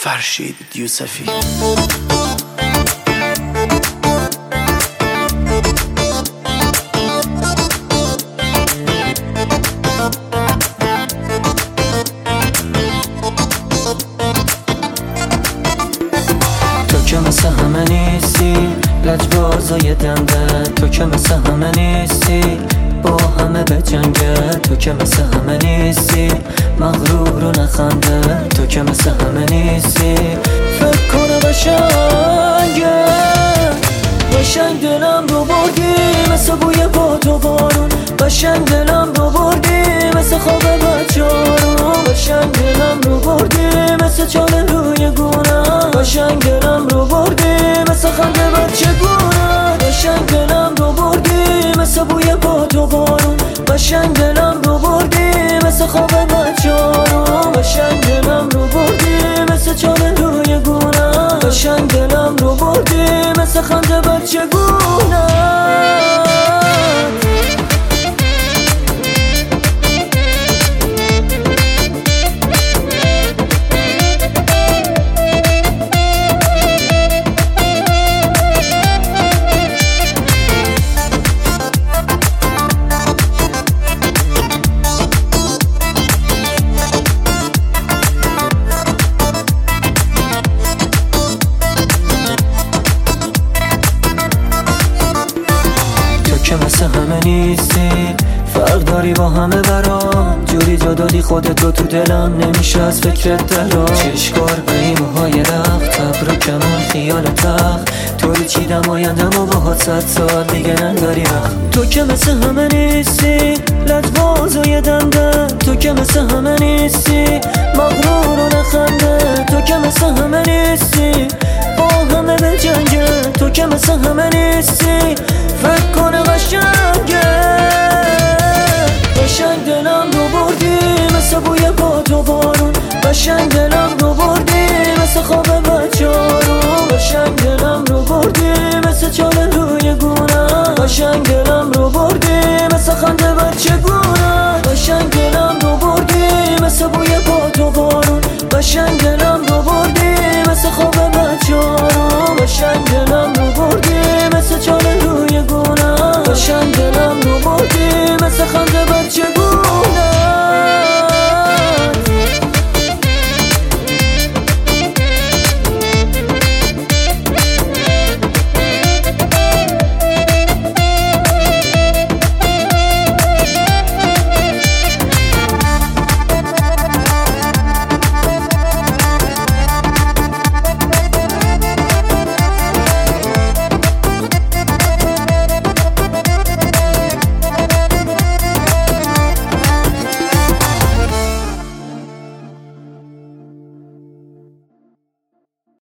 فرشید یوسفی. تو که مثل همه نیستی، لجبازای دنده. تو که مثل همه نیستی، با همه به جنگه. تو که مثل همه نیستی، مغرور و نخنده. تو که مثل همه نیستی، فکر کنه قشنگه. قشنگ دلم رو بردی مثل بوی باد و بارون. قشنگ دلم رو بردی مثل خواب بچارون. قشنگ دلم رو بردی مثل چاله روی گونم. قشنگ دلم رو بردی مثل خنده بچه گونم. قشنگ دلم رو بردی مثل بوی باد و بارون. قشنگ دلم رو بردی مثل خواب بچارون. قشنگ دلم رو بردی مثل چاله روی گونم. قشنگ دلم رو بردی مثل خنده بچه گونم. که مثل همه نیستی، فرق داری با همه برام. جوری جا دادی خودتو تو دلم، نمیشه از فکرت درام. چشکار به این موهای رخت، ابرو کمان خیال تخت. طوری چیدم آیندم و باهات 100 سال دیگه نداری وقت. تو که مثل همه نیستی، لجبازای دنده. تو که مثل همه نیستی، مغرور و نخنده. تو که مثل همه نیستی، با همه به جنگه. تو که مثل همه نیستی، فکر کنه قشنگه. قشنگ دلم رو بردی مثل بوی باد و بارون. قشنگ دلم رو بردی مثل خواب بچارون. قشنگ دلم رو بردی مثل چاله روی گونم. قشنگ دلم رو بردی مثل خنده بچه گونم. قشنگ دلم رو بردی مثل بوی باد و بارون. قشنگ دلم